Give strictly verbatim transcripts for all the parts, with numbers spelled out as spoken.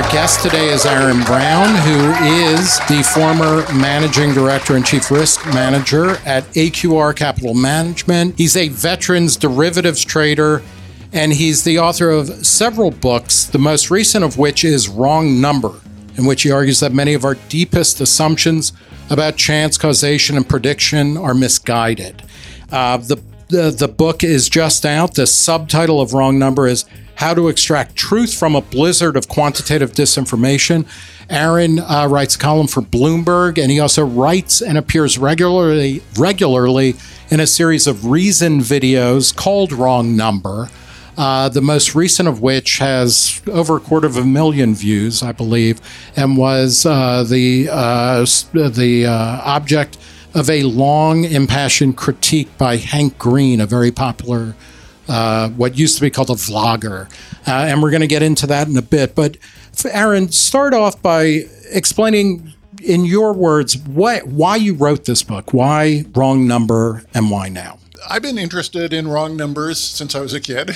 guest today is Aaron Brown, who is the former Managing Director and Chief Risk Manager at A Q R Capital Management. He's a veterans derivatives trader, and he's the author of several books, the most recent of which is Wrong Number, in which he argues that many of our deepest assumptions about chance, causation, and prediction are misguided. Uh, the, the, the book is just out. The subtitle of Wrong Number is How to Extract Truth from a Blizzard of Quantitative Disinformation. Aaron uh, writes a column for Bloomberg, and he also writes and appears regularly, regularly in a series of Reason videos called Wrong Number. Uh, the most recent of which has over a quarter of a million views, I believe, and was uh, the uh, the uh, object of a long, impassioned critique by Hank Green, a very popular, uh, what used to be called a vlogger. Uh, and we're going to get into that in a bit. But Aaron, start off by explaining, in your words, why, why you wrote this book, why Wrong Number, and why now? I've been interested in wrong numbers since I was a kid,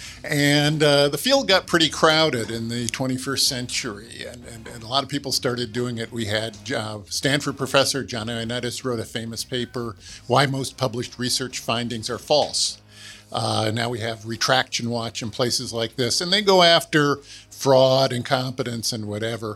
and uh, the field got pretty crowded in the twenty-first century, and, and, and a lot of people started doing it. We had uh, Stanford professor John Ioannidis wrote a famous paper, Why Most Published Research Findings Are False. Uh, now we have Retraction Watch and places like this, and they go after fraud, incompetence, and whatever.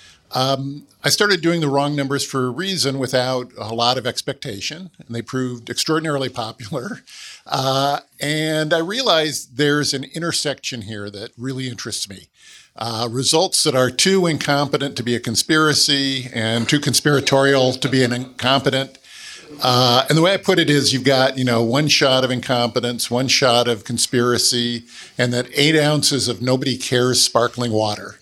Um, I started doing the wrong numbers for a reason without a lot of expectation, and they proved extraordinarily popular. Uh, and I realized there's an intersection here that really interests me. Uh, results that are too incompetent to be a conspiracy and too conspiratorial to be an incompetent. Uh, and the way I put it is you've got, you know, one shot of incompetence, one shot of conspiracy, and that eight ounces of nobody cares sparkling water.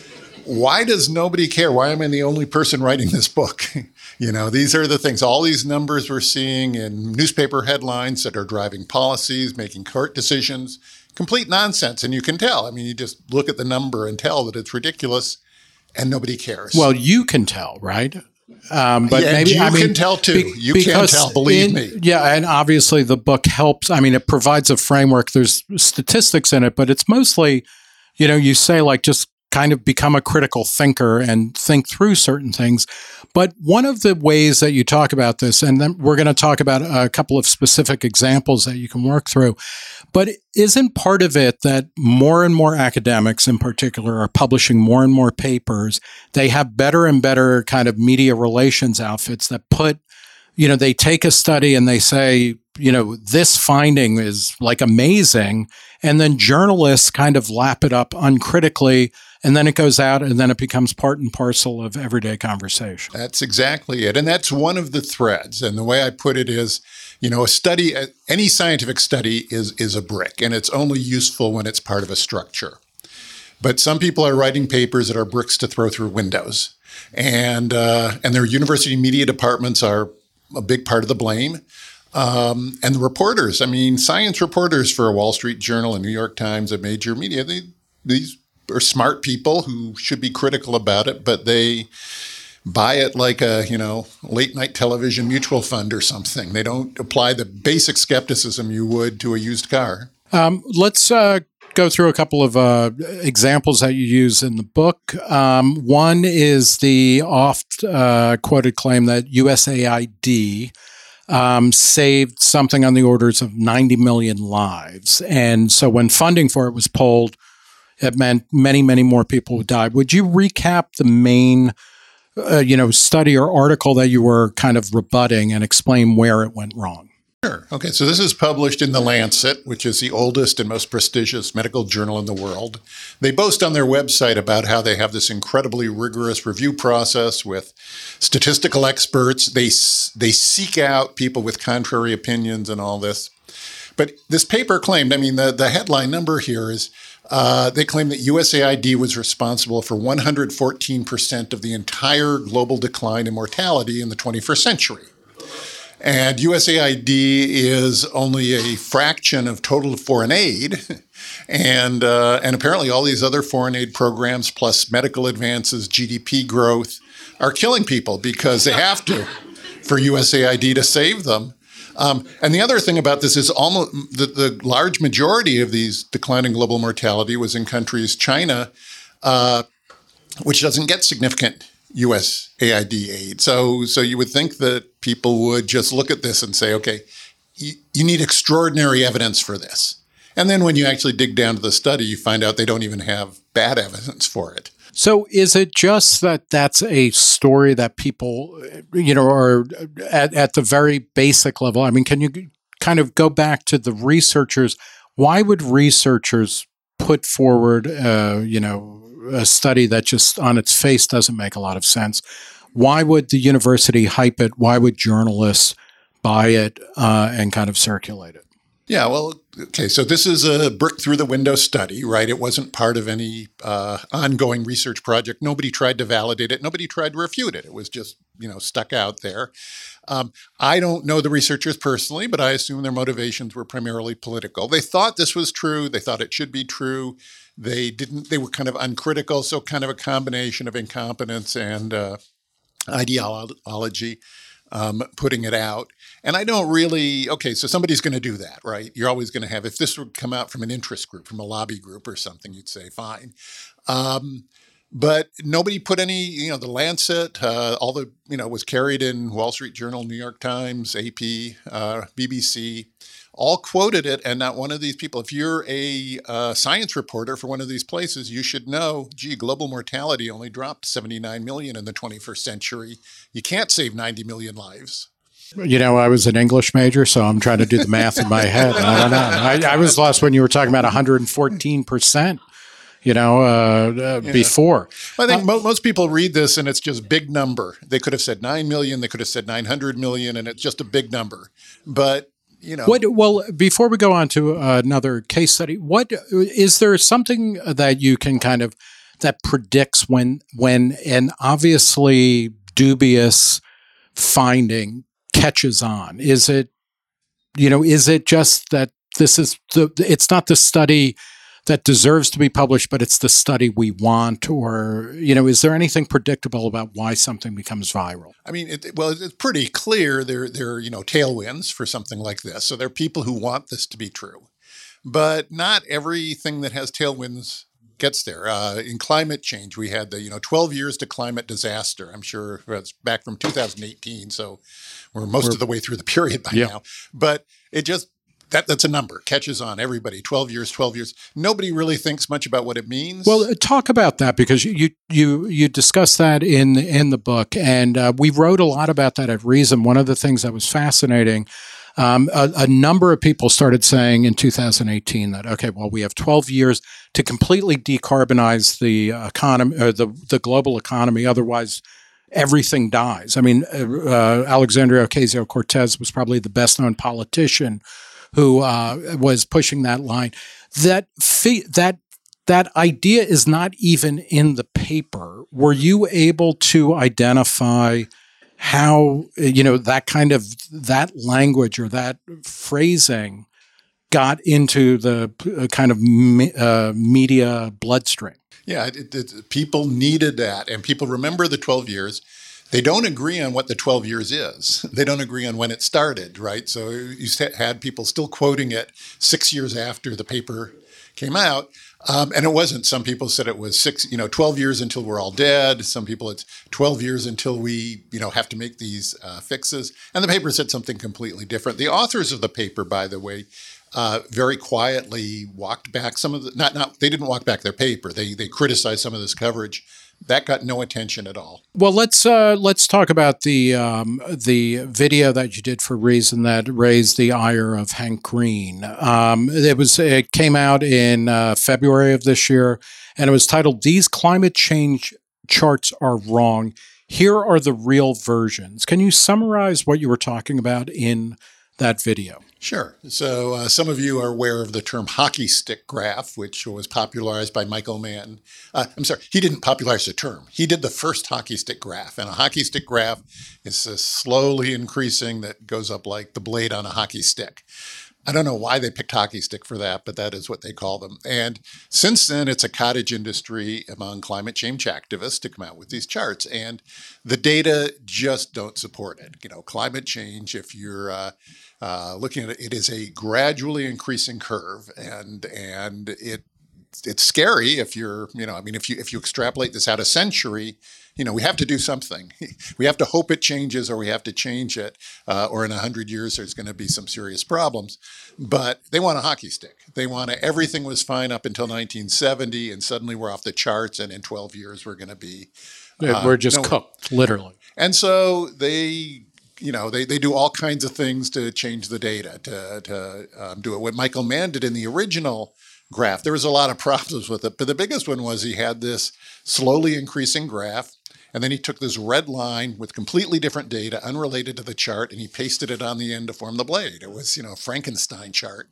Why does nobody care? Why am I the only person writing this book? You know, these are the things, all these numbers we're seeing in newspaper headlines that are driving policies, making court decisions, complete nonsense. And you can tell. I mean, you just look at the number and tell that it's ridiculous and nobody cares. Well, you can tell, right? Um, but yeah, maybe you I mean, can tell too. Be, you can tell, believe in, me. Yeah, and obviously the book helps. I mean, it provides a framework. There's statistics in it, but it's mostly, you know, you say like just kind of become a critical thinker and think through certain things. But one of the ways that you talk about this, and then we're going to talk about a couple of specific examples that you can work through, but isn't part of it that more and more academics in particular are publishing more and more papers? They have better and better kind of media relations outfits that put, you know, they take a study and they say, you know, this finding is like amazing. And then journalists kind of lap it up uncritically. And then it goes out and then it becomes part and parcel of everyday conversation. That's exactly it. And that's one of the threads. And the way I put it is, you know, a study, any scientific study is, is a brick, and it's only useful when it's part of a structure. But some people are writing papers that are bricks to throw through windows. And, uh, and their university media departments are a big part of the blame. Um, and the reporters, I mean, science reporters for a Wall Street Journal, a New York Times, a major media, they, these are smart people who should be critical about it, but they buy it like a, you know, late night television mutual fund or something. They don't apply the basic skepticism you would to a used car. Um, let's uh, go through a couple of uh, examples that you use in the book. Um, one is the oft uh, quoted claim that U S A I D um, saved something on the orders of ninety million lives. And so when funding for it was pulled, it meant many, many more people would die. Would you recap the main, uh, you know, study or article that you were kind of rebutting and explain where it went wrong? Sure. Okay, so this is published in The Lancet, which is the oldest and most prestigious medical journal in the world. They boast on their website about how they have this incredibly rigorous review process with statistical experts. They, they seek out people with contrary opinions and all this. But this paper claimed, I mean, the, the headline number here is, Uh, they claim that U S A I D was responsible for one hundred fourteen percent of the entire global decline in mortality in the twenty-first century. And U S A I D is only a fraction of total foreign aid. And, uh, and apparently all these other foreign aid programs, plus medical advances, G D P growth, are killing people because they have to for U S A I D to save them. Um, and the other thing about this is almost the, the large majority of these declining global mortality was in countries, China, uh, which doesn't get significant U S A I D aid. So, so you would think that people would just look at this and say, okay, you, you need extraordinary evidence for this. And then when you actually dig down to the study, you find out they don't even have bad evidence for it. So is it just that that's a story that people, you know, are at, at the very basic level? I mean, can you kind of go back to the researchers? Why would researchers put forward, uh, you know, a study that just on its face doesn't make a lot of sense? Why would the university hype it? Why would journalists buy it uh, and kind of circulate it? Yeah, well, okay, so this is a brick through the window study, right? It wasn't part of any uh, ongoing research project. Nobody tried to validate it. Nobody tried to refute it. It was just, you know, stuck out there. Um, I don't know the researchers personally, but I assume their motivations were primarily political. They thought this was true. They thought it should be true. They didn't, they were kind of uncritical, so kind of a combination of incompetence and uh, ideology. Um, putting it out. And I don't really, okay, so somebody's going to do that, right? You're always going to have, if this would come out from an interest group, from a lobby group or something, you'd say, fine. Um, but nobody put any, you know, the Lancet, uh, all the, you know, was carried in Wall Street Journal, New York Times, A P, uh, B B C, all quoted it. And not one of these people, if you're a uh, science reporter for one of these places, you should know, gee, global mortality only dropped seventy-nine million in the twenty-first century. You can't save ninety million lives. You know, I was an English major, so I'm trying to do the math in my head. I don't know. I, I was lost when you were talking about one hundred fourteen percent. You know, uh, uh, yeah. before. I think um, mo- most people read this and it's just big number. They could have said nine million, they could have said nine hundred million, and it's just a big number. But you know, what, well, before we go on to another case study, what is there something that you can kind of that predicts when when an obviously dubious finding catches on? Is it, you know, is it just that this is the it's not the study that deserves to be published, but it's the study we want? Or, you know, is there anything predictable about why something becomes viral? I mean, it, well, it's pretty clear there, there are, you know, tailwinds for something like this. So there are people who want this to be true. But not everything that has tailwinds gets there. Uh, in climate change, we had the, you know, twelve years to climate disaster. I'm sure it's back from two thousand eighteen. So we're most we're, of the way through the period by yeah. now. But it just, That that's a number, catches on everybody. twelve years, twelve years. Nobody really thinks much about what it means. Well, talk about that, because you you you discuss that in in the book, and uh, we wrote a lot about that at Reason. One of the things that was fascinating, um, a, a number of people started saying in two thousand eighteen that, okay, well, we have twelve years to completely decarbonize the economy, or the the global economy. Otherwise, everything dies. I mean, uh, Alexandria Ocasio-Cortez was probably the best known politician who uh, was pushing that line. That fe- that that idea is not even in the paper. Were you able to identify how, you know, that kind of that language or that phrasing got into the uh, kind of me- uh, media bloodstream? Yeah, it, it, people needed that, and people remember the twelve years. They don't agree on what the twelve years is. They don't agree on when it started, right? So you had people still quoting it six years after the paper came out. Um, and it wasn't. Some people said it was six, you know, twelve years until we're all dead. Some people it's twelve years until we, you know, have to make these uh, fixes. And the paper said something completely different. The authors of the paper, by the way, uh, very quietly walked back some of the, not, not, they didn't walk back their paper. They, they criticized some of this coverage. That got no attention at all. Well, let's uh, let's talk about the um, the video that you did for Reason that raised the ire of Hank Green. Um, it was it came out in uh, February of this year, and it was titled "These Climate Change Charts Are Wrong. Here are the real versions." Can you summarize what you were talking about in that video? Sure. So uh, some of you are aware of the term hockey stick graph, which was popularized by Michael Mann. Uh, I'm sorry, he didn't popularize the term. He did the first hockey stick graph. And a hockey stick graph is a slowly increasing that goes up like the blade on a hockey stick. I don't know why they picked hockey stick for that, but that is what they call them. And since then, it's a cottage industry among climate change activists to come out with these charts. And the data just don't support it. You know, climate change, if you're uh, uh, looking at it, it is a gradually increasing curve, and and it it's scary if you're, you know, I mean, if you if you extrapolate this out a century, you know, we have to do something. We have to hope it changes, or we have to change it, uh, or in a hundred years there's going to be some serious problems. But they want a hockey stick. They want to, everything was fine up until nineteen seventy, and suddenly we're off the charts, and in twelve years we're going to be uh, we're just no, cooked, literally. And so they. You know, they, they do all kinds of things to change the data, to, to um, do it. What Michael Mann did in the original graph, there was a lot of problems with it, but the biggest one was he had this slowly increasing graph, and then he took this red line with completely different data, unrelated to the chart, and he pasted it on the end to form the blade. It was, you know, a Frankenstein chart.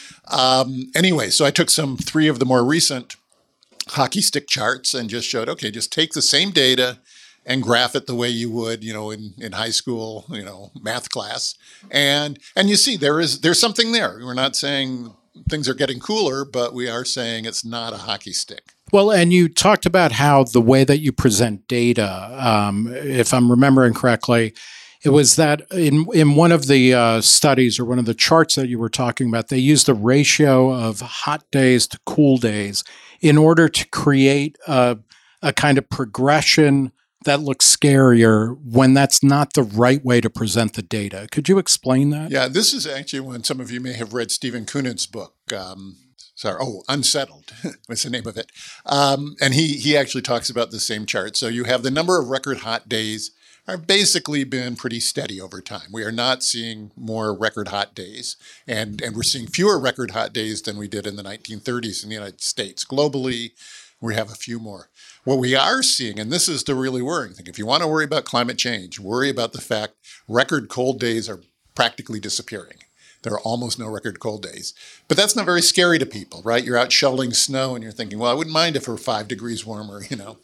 Um, anyway, so I took some three of the more recent hockey stick charts and just showed, okay, just take the same data and graph it the way you would, you know, in, in high school, you know, math class. And and you see there is there's something there. We're not saying things are getting cooler, but we are saying it's not a hockey stick. Well, and you talked about how the way that you present data, um, if I'm remembering correctly, it was that in in one of the uh, studies or one of the charts that you were talking about, they used the ratio of hot days to cool days in order to create a, a kind of progression that looks scarier when that's not the right way to present the data. Could you explain that? Yeah, this is actually when some of you may have read Stephen Kunit's book. Um, sorry, oh, Unsettled was the name of it. Um, and he he actually talks about the same chart. So you have the number of record hot days are basically been pretty steady over time. We are not seeing more record hot days, and, and we're seeing fewer record hot days than we did in the nineteen thirties in the United States. Globally, we have a few more. What we are seeing, and this is the really worrying thing, if you want to worry about climate change, worry about the fact record cold days are practically disappearing. There are almost no record cold days. But that's not very scary to people, right? You're out shoveling snow and you're thinking, well, I wouldn't mind if it were five degrees warmer, you know.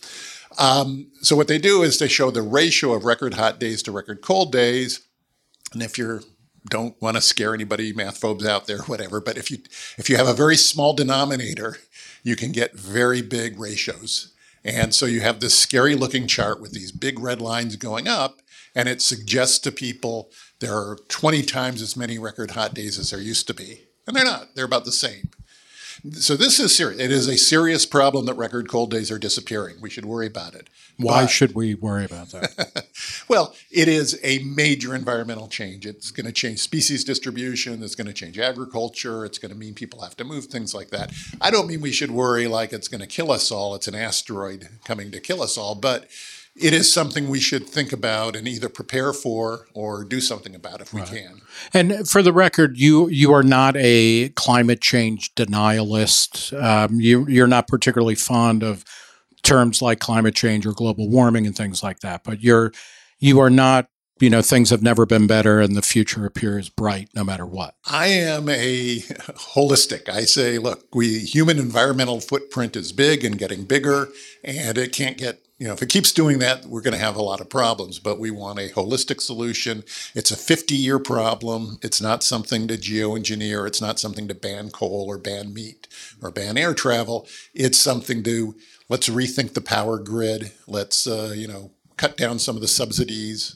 Um, so what they do is they show the ratio of record hot days to record cold days. And if you don't want to scare anybody, math phobes out there, whatever, but if you if you have a very small denominator, you can get very big ratios. And so you have this scary looking chart with these big red lines going up, and it suggests to people there are twenty times as many record hot days as there used to be. And they're not, they're about the same. So this is serious. It is a serious problem that record cold days are disappearing. We should worry about it. Why but, should we worry about that? Well, it is a major environmental change. It's going to change species distribution. It's going to change agriculture. It's going to mean people have to move, things like that. I don't mean we should worry like it's going to kill us all. It's an asteroid coming to kill us all. But it is something we should think about and either prepare for or do something about if we right. can. And for the record, you you are not a climate change denialist. Um, you, you're not particularly fond of terms like climate change or global warming and things like that. But you're you are not, you know, things have never been better and the future appears bright no matter what. I am a holistic. I say, look, we human environmental footprint is big and getting bigger, and it can't get, you know, if it keeps doing that, we're going to have a lot of problems, but we want a holistic solution. It's a fifty-year problem. It's not something to geoengineer. It's not something to ban coal or ban meat or ban air travel. It's something to, let's rethink the power grid. Let's, uh, you know, cut down some of the subsidies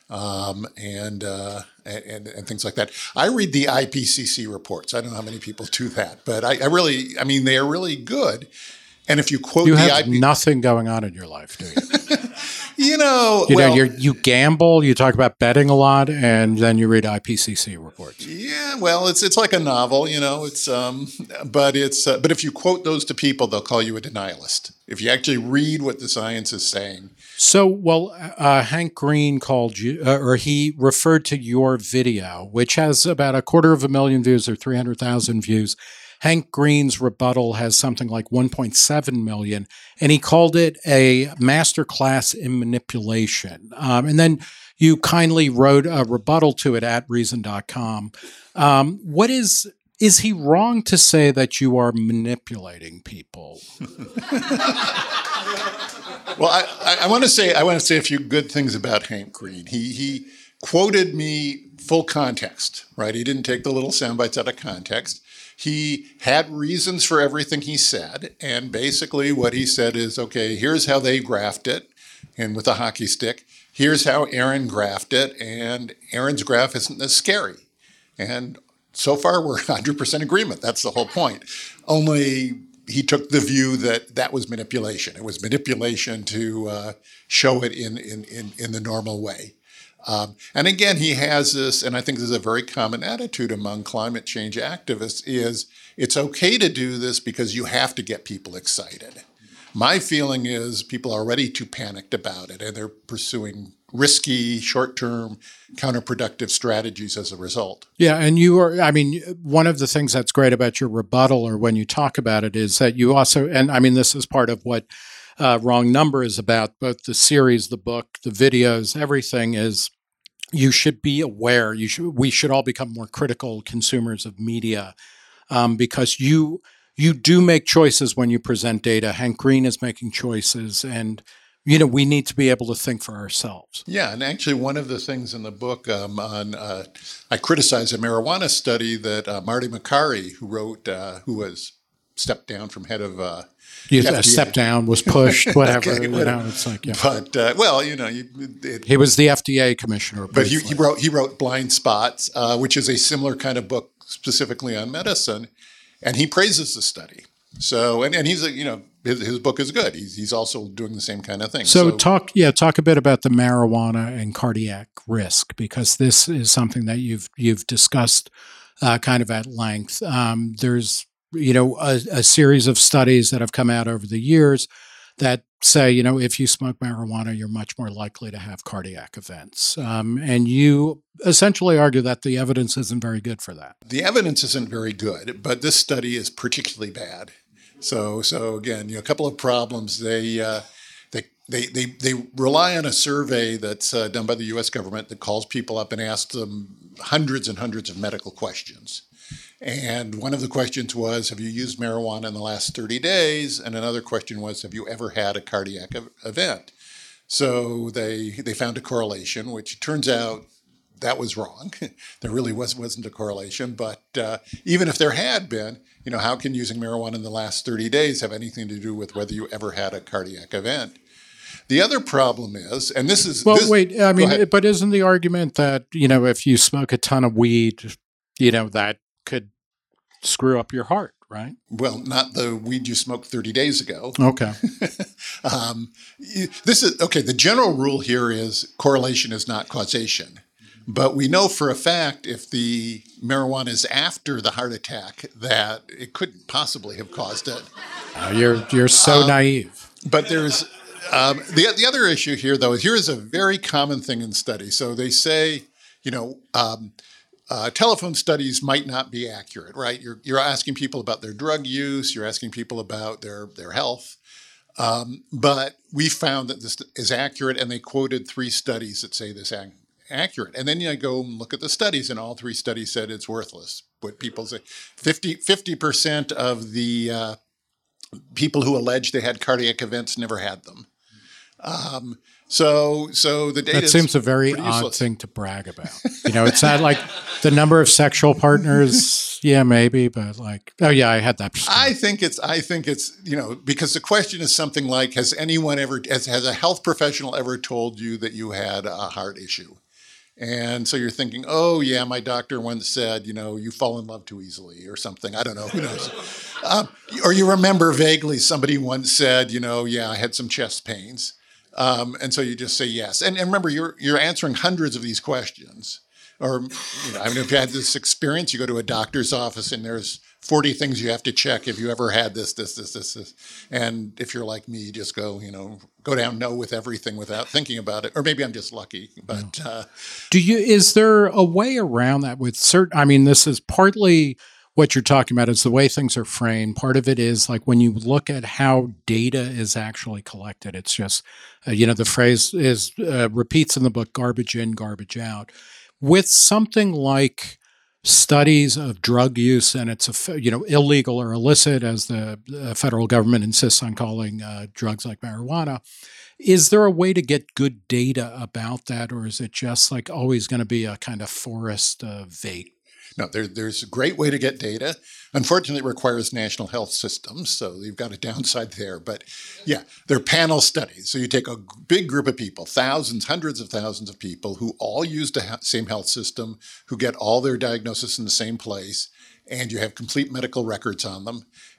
um, and, uh, and and things like that. I read the I P C C reports. I don't know how many people do that, but I, I really, I mean, they are really good. And if you quote you the have I P C C, nothing going on in your life, do you? you know, you well, know, you're, you gamble. You talk about betting a lot, and then you read I P C C reports. Yeah, well, it's it's like a novel, you know. It's um, but it's uh, but if you quote those to people, they'll call you a denialist. If you actually read what the science is saying. So, well, uh, Hank Green called you, uh, or he referred to your video, which has about a quarter of a million views or three hundred thousand views. Hank Green's rebuttal has something like one point seven million, and he called it a masterclass in manipulation. Um, and then you kindly wrote a rebuttal to it at reason dot com. Um, what is, is he wrong to say that you are manipulating people? Well, I, I, I want to say I want to say a few good things about Hank Green. He he quoted me full context, right? He didn't take the little sound bites out of context. He had reasons for everything he said, and basically what he said is, okay, here's how they graphed it, and with a hockey stick. Here's how Aaron graphed it, and Aaron's graph isn't as scary. And so far, we're one hundred percent agreement. That's the whole point. Only he took the view that that was manipulation. It was manipulation to uh, show it in, in, in, in the normal way. Um, and again, he has this, and I think this is a very common attitude among climate change activists, is it's okay to do this because you have to get people excited. My feeling is people are already too panicked about it, and they're pursuing risky, short-term, counterproductive strategies as a result. Yeah, and you are, I mean, one of the things that's great about your rebuttal or when you talk about it is that you also, and I mean, this is part of what uh, Wrong Number is about, both the series, the book, the videos, everything is you should be aware. You should, we should all become more critical consumers of media um, because you you do make choices when you present data. Hank Green is making choices, and you know we need to be able to think for ourselves. Yeah, and actually, one of the things in the book um, on uh, I criticize a marijuana study that uh, Marty Makary, who wrote, uh, who was stepped down from head of. Uh, You a step down, was pushed, whatever. okay, you know, it's like, yeah. But uh, well, you know, you, it, he was the F D A commissioner. But he, he wrote he wrote Blind Spots, uh, which is a similar kind of book specifically on medicine, and he praises the study. So, and, and he's a you know his, his book is good. He's he's also doing the same kind of thing. So, so talk yeah talk a bit about the marijuana and cardiac risk, because this is something that you've you've discussed uh, kind of at length. Um, there's you know, a, a series of studies that have come out over the years that say, you know, if you smoke marijuana, you're much more likely to have cardiac events. Um, and you essentially argue that the evidence isn't very good for that. The evidence isn't very good, but this study is particularly bad. So, so again, you know, a couple of problems. They, uh, they, they, they, they rely on a survey that's uh, done by the U S government that calls people up and asks them hundreds and hundreds of medical questions. And one of the questions was, have you used marijuana in the last thirty days? And another question was, have you ever had a cardiac event? So they they found a correlation, which turns out that was wrong. There really was, wasn't a correlation. But uh, even if there had been, you know, how can using marijuana in the last thirty days have anything to do with whether you ever had a cardiac event? The other problem is, and this is... Well, this, wait, I mean, but isn't the argument that, you know, if you smoke a ton of weed, you know, that could screw up your heart, right? Well, not the weed you smoked thirty days ago. Okay. um, this is okay. The general rule here is correlation is not causation. But we know for a fact if the marijuana is after the heart attack that it couldn't possibly have caused it. Uh, you're you're so um, naive. But there's um, the the other issue here, though. Here is a very common thing in studies. So they say, you know. Um, Uh, telephone studies might not be accurate, right? You're you're asking people about their drug use, you're asking people about their their health, um, but we found that this is accurate, and they quoted three studies that say this ac- accurate. And then you go and look at the studies, and all three studies said it's worthless. What people say, fifty percent of the uh, people who allege they had cardiac events never had them. Um, so, so the data. That seems a very odd thing to brag about. You know, it's not like the number of sexual partners. Yeah, maybe, but like, oh yeah, I had that. I think it's. I think it's. You know, because the question is something like, has anyone ever, has, has a health professional ever told you that you had a heart issue? And so you're thinking, oh yeah, my doctor once said, you know, you fall in love too easily, or something. I don't know. Who knows? um, or you remember vaguely somebody once said, you know, yeah, I had some chest pains. Um, and so you just say yes. And, and remember, you're you're answering hundreds of these questions. Or, you know, I mean, if you had this experience, you go to a doctor's office and there's forty things you have to check if you ever had this, this, this, this, this. And if you're like me, you just go, you know, go down no with everything without thinking about it. Or maybe I'm just lucky. But uh, do you? Is there a way around that with certain? I mean, this is partly what you're talking about is the way things are framed. Part of it is like when you look at how data is actually collected, it's just, uh, you know, the phrase is uh, repeats in the book, garbage in, garbage out. With something like studies of drug use and it's, a, you know, illegal or illicit, as the uh, federal government insists on calling uh, drugs like marijuana, is there a way to get good data about that? Or is it just like always going to be a kind of forest uh, vague? No, there, there's a great way to get data. Unfortunately, it requires national health systems, so you've got a downside there. But yeah, they're panel studies. So you take a big group of people, thousands, hundreds of thousands of people who all use the same health system, who get all their diagnosis in the same place, and you have complete medical records on them.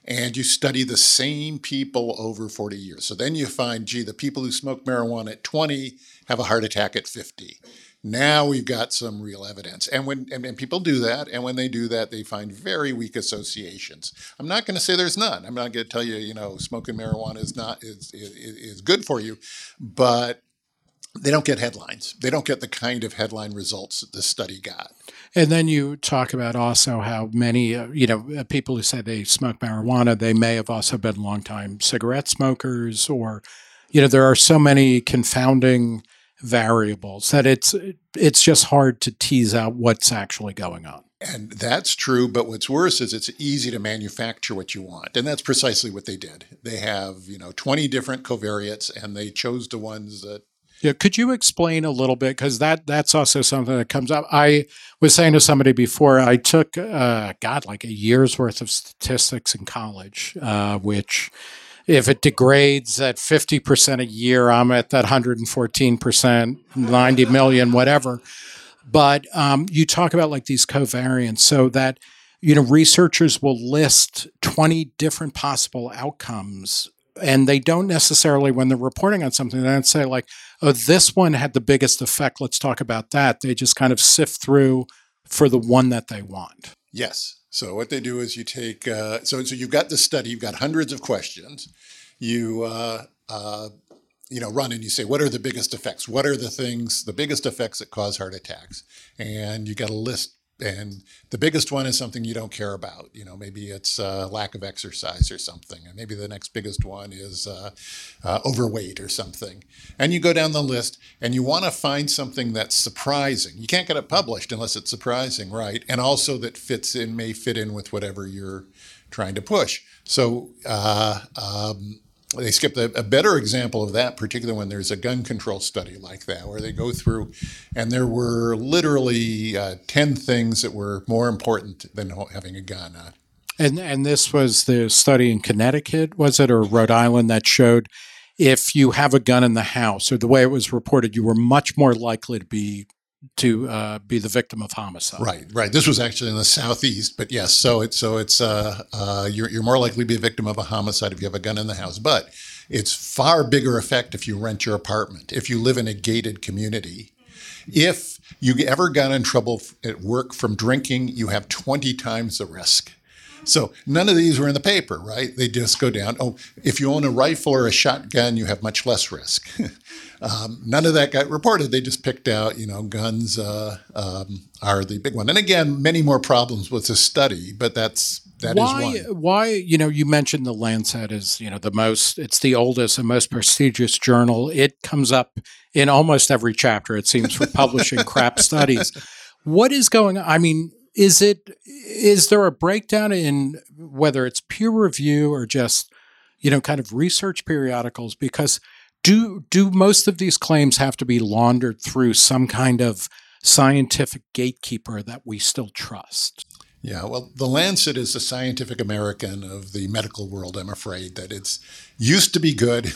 and you study the same people over forty years. So then you find, gee, the people who smoke marijuana at twenty have a heart attack at fifty. Now we've got some real evidence. And when and, and people do that, and when they do that, they find very weak associations. I'm not going to say there's none. I'm not going to tell you, you know, smoking marijuana is not is, is is good for you, but they don't get headlines. They don't get the kind of headline results that this study got. And then you talk about also how many, uh, you know, uh, people who say they smoke marijuana, they may have also been longtime cigarette smokers, or, you know, there are so many confounding variables that it's it's just hard to tease out what's actually going on. And that's true, but what's worse is it's easy to manufacture what you want. And that's precisely what they did. They have, you know, twenty different covariates, and they chose the ones that. Yeah, could you explain a little bit? Because that that's also something that comes up. I was saying to somebody before, I took, uh, God, like a year's worth of statistics in college, uh, which if it degrades at fifty percent a year, I'm at that one hundred fourteen percent, ninety million, whatever. But um, you talk about like these covariants, so that, you know, researchers will list twenty different possible outcomes, and they don't necessarily, when they're reporting on something, they don't say like, oh, this one had the biggest effect, let's talk about that. They just kind of sift through for the one that they want. Yes. So what they do is you take, uh, so so you've got this study, you've got hundreds of questions. You, uh, uh, you know, run and you say, what are the biggest effects? What are the things, the biggest effects that cause heart attacks? And you got a list. And the biggest one is something you don't care about. You know, maybe it's uh, lack of exercise or something. And maybe the next biggest one is uh, uh, overweight or something. And you go down the list and you want to find something that's surprising. You can't get it published unless it's surprising, right? And also that fits in, may fit in with whatever you're trying to push. So uh, um, they skipped a, a better example of that, particularly when there's a gun control study like that, where they go through and there were literally uh, ten things that were more important than having a gun. Uh, and and this was the study in Connecticut, was it, or Rhode Island, that showed if you have a gun in the house, or the way it was reported, you were much more likely to be to uh, be the victim of homicide. Right, right. This was actually in the Southeast, but yes. So it's so it's uh, uh, you're you're more likely to be a victim of a homicide if you have a gun in the house. But it's far bigger effect if you rent your apartment, if you live in a gated community. If you ever got in trouble at work from drinking, you have twenty times the risk. So none of these were in the paper, right? They just go down. Oh, if you own a rifle or a shotgun, you have much less risk. um, none of that got reported. They just picked out, you know, guns uh, um, are the big one. And again, many more problems with this study, but that's that why, is one. Why, you know, you mentioned the Lancet is, you know, the most, it's the oldest and most prestigious journal. It comes up in almost every chapter, it seems, for publishing crap studies. What is going on? I mean, Is it is there a breakdown in whether it's peer review or just, you know, kind of research periodicals? Because do do most of these claims have to be laundered through some kind of scientific gatekeeper that we still trust? Yeah, well, the Lancet is the Scientific American of the medical world. I'm afraid that it's used to be good,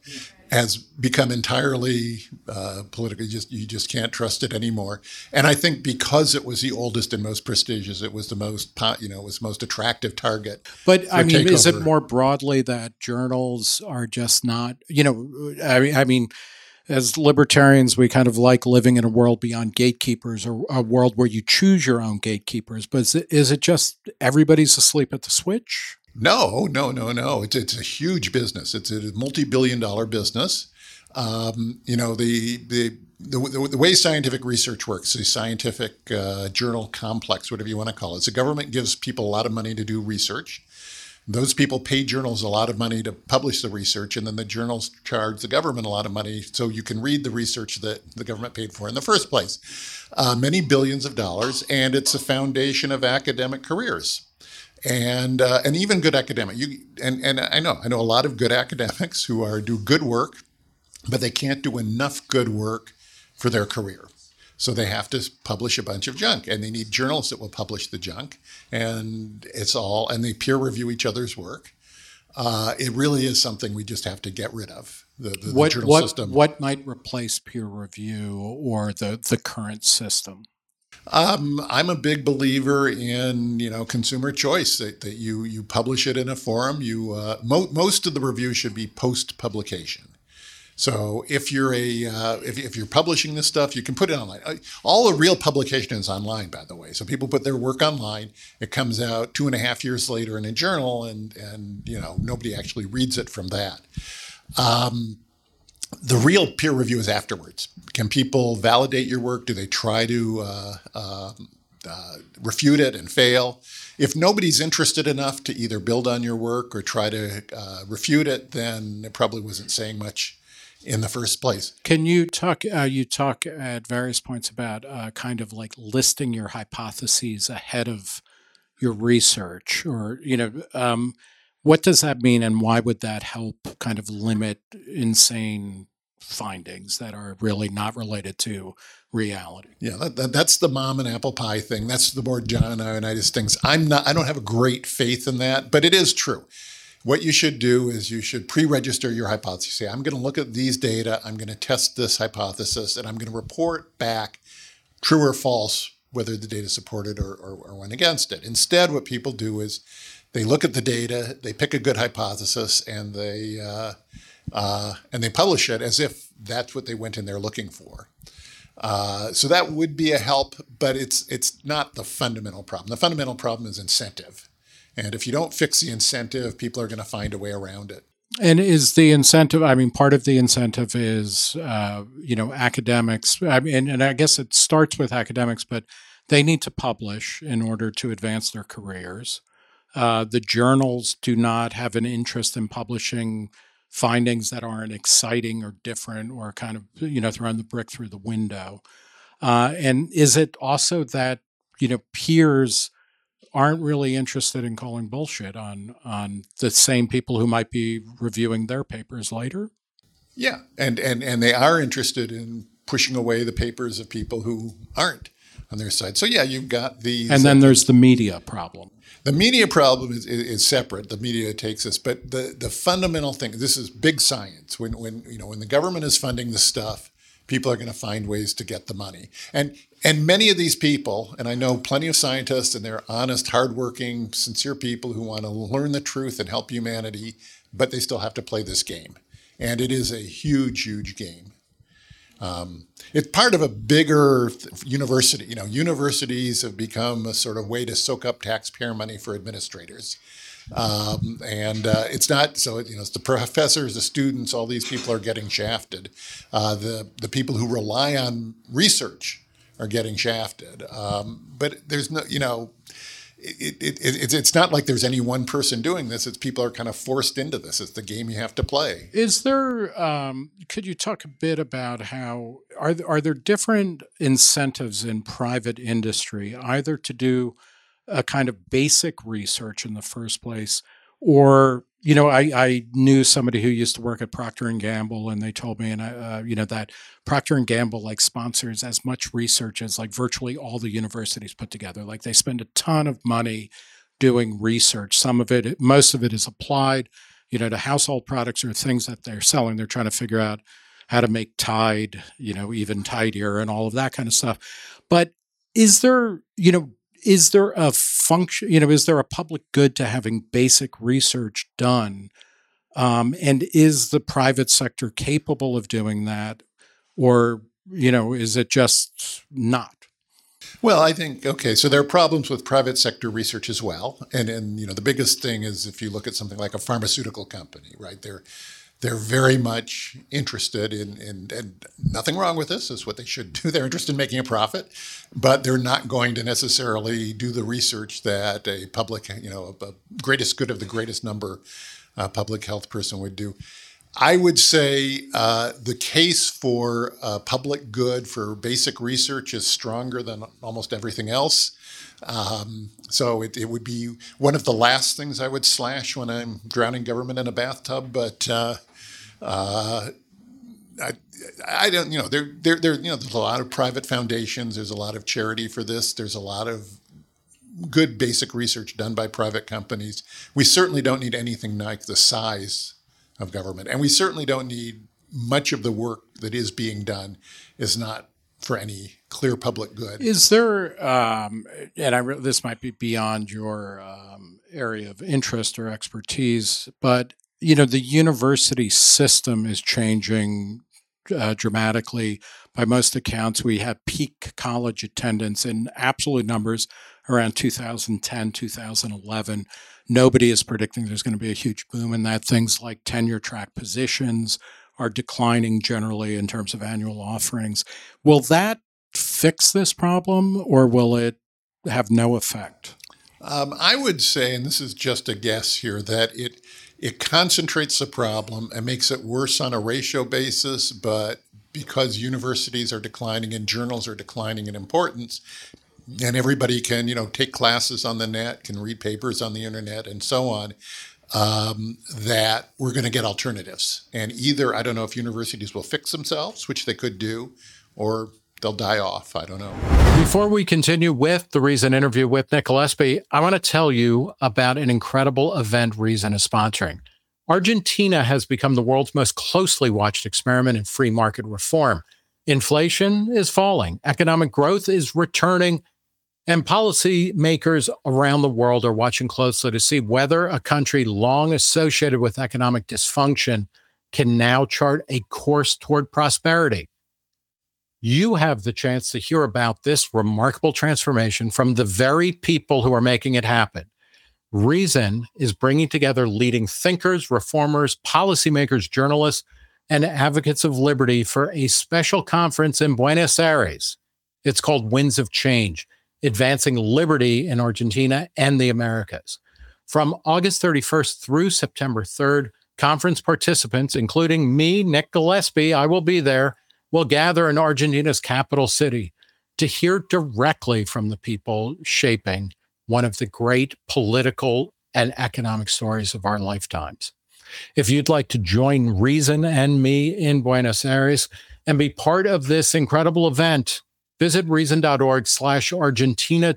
has become entirely uh, political. You just, you just can't trust it anymore. And I think because it was the oldest and most prestigious, it was the most, you know, it was the most attractive target. But I mean, takeover. Is it more broadly that journals are just not, you know, I mean, I mean, as libertarians, we kind of like living in a world beyond gatekeepers, or a world where you choose your own gatekeepers. But is it, is it just everybody's asleep at the switch? No, no, no, no. It's it's a huge business. It's a multi-billion dollar business. Um, you know, the, the the the way scientific research works, the scientific uh, journal complex, whatever you want to call it, is the government gives people a lot of money to do research. Those people pay journals a lot of money to publish the research, and then the journals charge the government a lot of money so you can read the research that the government paid for in the first place. Uh, many billions of dollars, and it's a foundation of academic careers. And uh, and even good academic, you and and I know I know a lot of good academics who are do good work, but they can't do enough good work for their career. So they have to publish a bunch of junk, and they need journals that will publish the junk. And it's all, and they peer review each other's work. Uh, it really is something we just have to get rid of. The, the, what, the journal what, system. What might replace peer review or the the current system? Um, I'm a big believer in you know consumer choice that, that you you publish it in a forum. You uh, mo- most of the review should be post publication. So if you're a uh, if, if you're publishing this stuff, you can put it online. All the real publication is online, by the way. So people put their work online. It comes out two and a half years later in a journal, and and you know nobody actually reads it from that. Um, the real peer review is afterwards. Can people validate your work? Do they try to uh, uh, uh, refute it and fail? If nobody's interested enough to either build on your work or try to uh, refute it, then it probably wasn't saying much in the first place. Can you talk? Uh, you talk at various points about uh, kind of like listing your hypotheses ahead of your research, or you know, um, what does that mean, and why would that help kind of limit insane findings that are really not related to reality? Yeah, that, that, that's the mom and apple pie thing. That's the more John and Ionitis things. I'm not. I don't have a great faith in that, but it is true. What you should do is you should pre-register your hypothesis. Say, I'm going to look at these data, I'm going to test this hypothesis, and I'm going to report back true or false, whether the data supported or, or, or went against it. Instead, what people do is they look at the data, they pick a good hypothesis, and they uh, uh, and they publish it as if that's what they went in there looking for. Uh, so that would be a help, but it's it's not the fundamental problem. The fundamental problem is incentive. And if you don't fix the incentive, people are going to find a way around it. And is the incentive, I mean, part of the incentive is, uh, you know, academics. I mean, and I guess it starts with academics, but they need to publish in order to advance their careers. Uh, the journals do not have an interest in publishing findings that aren't exciting or different or kind of, you know, throwing the brick through the window. Uh, and is it also that, you know, peers aren't really interested in calling bullshit on on the same people who might be reviewing their papers later? Yeah, and and and they are interested in pushing away the papers of people who aren't on their side. So yeah, you've got these. And then there's the media problem. The media problem is, is, is separate. The media takes this, but the the fundamental thing. This is big science. When when you know when the government is funding the stuff, people are going to find ways to get the money. And and many of these people, and I know plenty of scientists, and they're honest, hardworking, sincere people who want to learn the truth and help humanity, but they still have to play this game. And it is a huge, huge game. Um, it's part of a bigger th- university. You know, universities have become a sort of way to soak up taxpayer money for administrators. Um, and uh, it's not so, you know, it's the professors, the students, all these people are getting shafted. Uh, the, the people who rely on research are getting shafted. Um, but there's no, you know, it, it, it, it's, it's not like there's any one person doing this. It's people are kind of forced into this. It's the game you have to play. Is there, um, could you talk a bit about how, are, are there different incentives in private industry, either to do a kind of basic research in the first place, or you know, I, I knew somebody who used to work at Procter and Gamble, and they told me, and I, uh, you know, that Procter and Gamble like sponsors as much research as like virtually all the universities put together. Like they spend a ton of money doing research. Some of it, most of it, is applied, you know, to household products or things that they're selling. They're trying to figure out how to make Tide, you know, even tidier and all of that kind of stuff. But is there, you know, is there a function, you know, is there a public good to having basic research done? Um, and is the private sector capable of doing that? Or, you know, is it just not? Well, I think, okay, so there are problems with private sector research as well. And, and you know, the biggest thing is if you look at something like a pharmaceutical company, right? They're They're very much interested in, in, and nothing wrong with this, is what they should do. They're interested in making a profit, but they're not going to necessarily do the research that a public, you know, a greatest good of the greatest number uh, public health person would do. I would say uh, the case for uh, public good for basic research is stronger than almost everything else. Um, so it, it would be one of the last things I would slash when I'm drowning government in a bathtub. But uh, uh, I, I don't, you know, there, there, there, you know, there's a lot of private foundations. There's a lot of charity for this. There's a lot of good basic research done by private companies. We certainly don't need anything like the size of government, and we certainly don't need much of the work that is being done is not for any clear public good. Is there, um, and I re- this might be beyond your um, area of interest or expertise, but you know the university system is changing uh, dramatically. By most accounts, we had peak college attendance in absolute numbers around two thousand ten, two thousand eleven. Nobody is predicting there's going to be a huge boom in that. Things like tenure track positions are declining generally in terms of annual offerings. Will that fix this problem, or will it have no effect? Um, I would say, and this is just a guess here, that it it concentrates the problem and makes it worse on a ratio basis. But because universities are declining and journals are declining in importance, and everybody can, you know, take classes on the net, can read papers on the internet, and so on, um, that we're going to get alternatives. And either, I don't know if universities will fix themselves, which they could do, or they'll die off. I don't know. Before we continue with the Reason interview with Nick Gillespie, I want to tell you about an incredible event Reason is sponsoring. Argentina has become the world's most closely watched experiment in free market reform. Inflation is falling, economic growth is returning, and policymakers around the world are watching closely to see whether a country long associated with economic dysfunction can now chart a course toward prosperity. You have the chance to hear about this remarkable transformation from the very people who are making it happen. Reason is bringing together leading thinkers, reformers, policymakers, journalists, and advocates of liberty for a special conference in Buenos Aires. It's called Winds of Change, Advancing Liberty in Argentina and the Americas. From August thirty-first through September third, conference participants, including me, Nick Gillespie, I will be there, will gather in Argentina's capital city to hear directly from the people shaping one of the great political and economic stories of our lifetimes. If you'd like to join Reason and me in Buenos Aires and be part of this incredible event, visit reason.org slash Argentina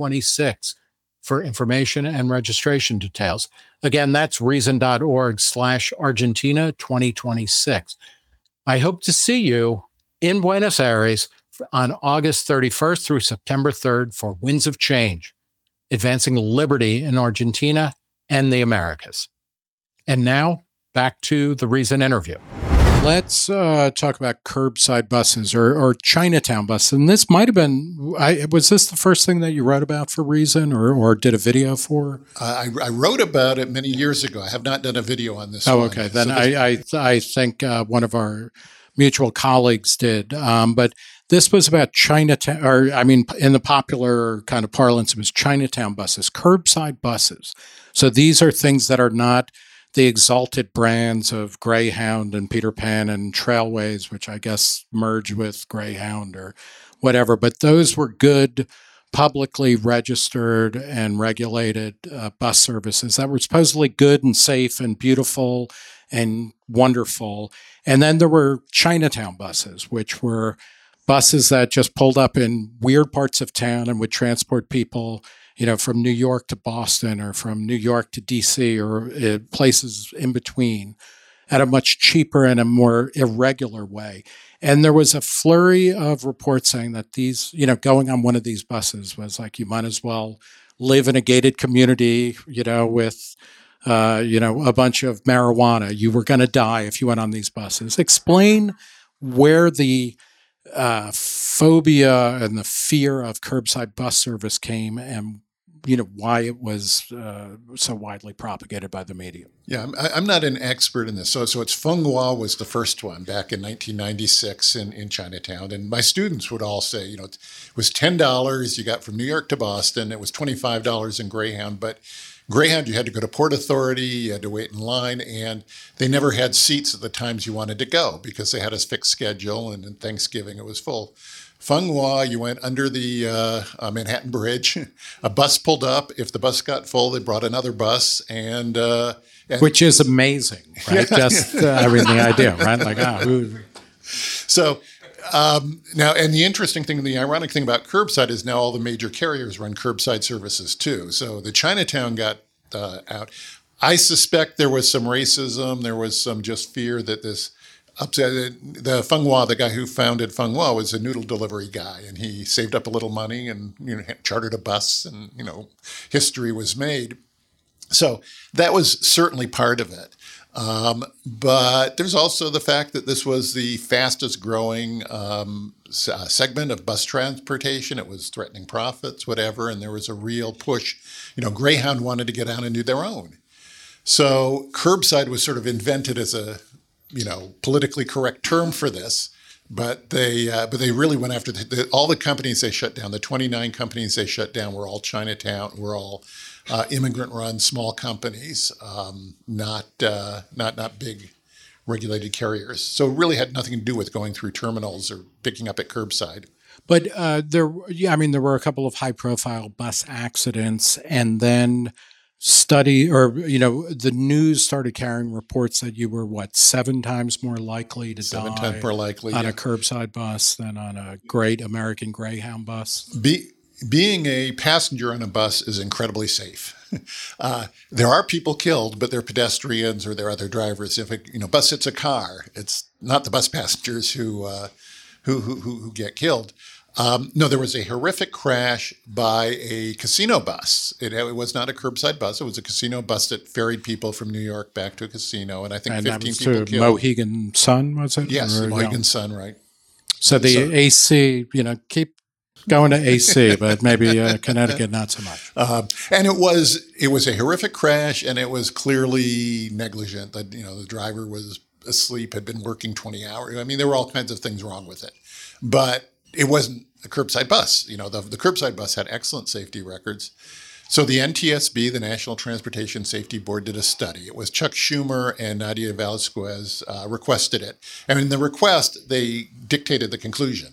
2026 for information and registration details. Again, that's reason.org slash Argentina 2026. I hope to see you in Buenos Aires on August thirty-first through September third for Winds of Change, Advancing Liberty in Argentina and the Americas. And now, back to the Reason interview. Let's uh, talk about curbside buses or, or Chinatown buses. And this might have been, I, was this the first thing that you wrote about for Reason or, or did a video for? Uh, I, I wrote about it many years ago. I have not done a video on this Oh, one. okay. Then So I, this- I, I think uh, one of our mutual colleagues did. Um, but this was about Chinatown, or I mean, in the popular kind of parlance, it was Chinatown buses, curbside buses. So these are things that are not the exalted brands of Greyhound and Peter Pan and Trailways, which I guess merged with Greyhound or whatever. But those were good, publicly registered and regulated uh, bus services that were supposedly good and safe and beautiful and wonderful. And then there were Chinatown buses, which were buses that just pulled up in weird parts of town and would transport people, you know, from New York to Boston or from New York to D C or uh, places in between at a much cheaper and a more irregular way. And there was a flurry of reports saying that these, you know, going on one of these buses was like, you might as well live in a gated community, you know, with, uh, you know, a bunch of marijuana. You were going to die if you went on these buses. Explain where the uh, phobia and the fear of curbside bus service came and, you know, why it was uh, so widely propagated by the media. Yeah, I'm, I'm not an expert in this. So, so it's Fenghua was the first one back in nineteen ninety-six in, in Chinatown. And my students would all say, you know, it was ten dollars you got from New York to Boston. It was twenty-five dollars in Greyhound. But Greyhound, you had to go to Port Authority, you had to wait in line, and they never had seats at the times you wanted to go because they had a fixed schedule, and in Thanksgiving it was full. Fenghua, you went under the uh, uh, Manhattan Bridge. A bus pulled up. If the bus got full, they brought another bus, and, uh, and which is amazing, right? Just uh, I mean, the idea, right? Like, ah, ooh. So um, now, and the interesting thing, the ironic thing about curbside is now all the major carriers run curbside services too. So the Chinatown got uh, out. I suspect there was some racism. There was some just fear that this upset. The Feng Hua, the guy who founded Feng Hua, was a noodle delivery guy, and he saved up a little money and you know chartered a bus, and you know history was made. So that was certainly part of it. Um, but there's also the fact that this was the fastest growing um, uh, segment of bus transportation. It was threatening profits, whatever, and there was a real push. You know, Greyhound wanted to get out and do their own. So curbside was sort of invented as a, you know, politically correct term for this. But they, uh, but they really went after the, the, all the companies they shut down. The twenty-nine companies they shut down were all Chinatown, were all uh, immigrant-run small companies, um, not uh, not not big regulated carriers. So it really had nothing to do with going through terminals or picking up at curbside. But uh, there, yeah, I mean, there were a couple of high-profile bus accidents, and then study or you know the news started carrying reports that you were what seven times more likely to seven die times more likely on yeah. a curbside bus than on a great American Greyhound bus. Be, being a passenger on a bus is incredibly safe. Uh, there are people killed, but they're pedestrians or they're other drivers. If a you know bus hits a car, it's not the bus passengers who uh, who, who who get killed. Um, no, there was a horrific crash by a casino bus. It, it was not a curbside bus. It was a casino bus that ferried people from New York back to a casino, and I think and fifteen that was people to killed. Mohegan Sun, was it? Yes, or, Mohegan no? Sun, right. So the So- A C, you know, keep going to A C, but maybe uh, Connecticut not so much. Uh, and it was it was a horrific crash, and it was clearly negligent. That you know the driver was asleep, had been working twenty hours. I mean, there were all kinds of things wrong with it, but it wasn't a curbside bus. You know, the, the curbside bus had excellent safety records. So the N T S B, the National Transportation Safety Board, did a study. It was Chuck Schumer and Nadia Velasquez uh, requested it. And in the request, they dictated the conclusion.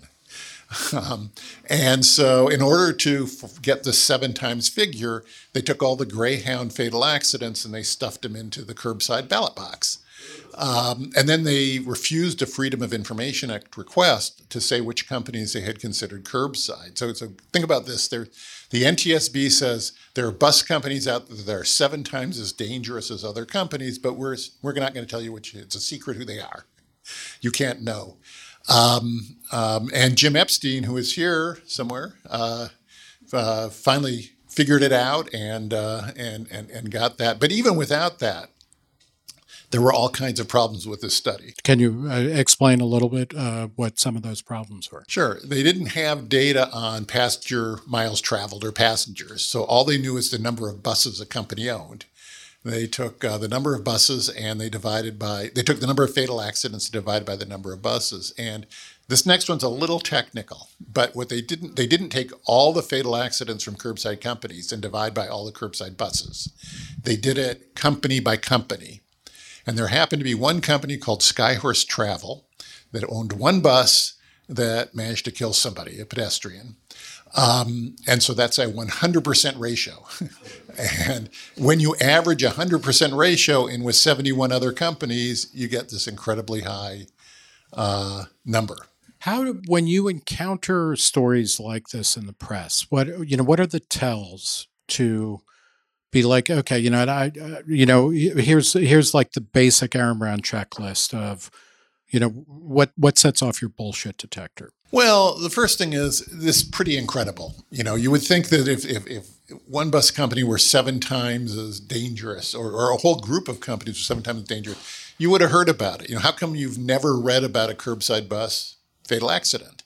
Um, and so in order to f- get the seven times figure, they took all the Greyhound fatal accidents and they stuffed them into the curbside ballot box. Um, and then they refused a Freedom of Information Act request to say which companies they had considered curbside. So, so think about this. There, the N T S B says there are bus companies out there that are seven times as dangerous as other companies, but we're, we're not going to tell you which. It's a secret who they are. You can't know. Um, um, and Jim Epstein, who is here somewhere, uh, uh, finally figured it out and, uh, and, and, and got that. But even without that, there were all kinds of problems with this study. Can you uh, explain a little bit uh, what some of those problems were? Sure. They didn't have data on passenger miles traveled or passengers. So all they knew is the number of buses a company owned. They took uh, the number of buses and they divided by, they took the number of fatal accidents and divided by the number of buses. And this next one's a little technical, but what they didn't, they didn't take all the fatal accidents from curbside companies and divide by all the curbside buses. They did it company by company. And there happened to be one company called Skyhorse Travel that owned one bus that managed to kill somebody, a pedestrian. Um, and so that's a one hundred percent ratio. And when you average a one hundred percent ratio in with seventy-one other companies, you get this incredibly high uh, number. How, do, when you encounter stories like this in the press, what you know, what are the tells to be like, okay, you know, and I, uh, you know, here's here's like the basic Aaron Brown checklist of, you know, what what sets off your bullshit detector? Well, the first thing is this is pretty incredible. You know, you would think that if if, if one bus company were seven times as dangerous, or, or a whole group of companies were seven times as dangerous, you would have heard about it. You know, how come you've never read about a curbside bus fatal accident?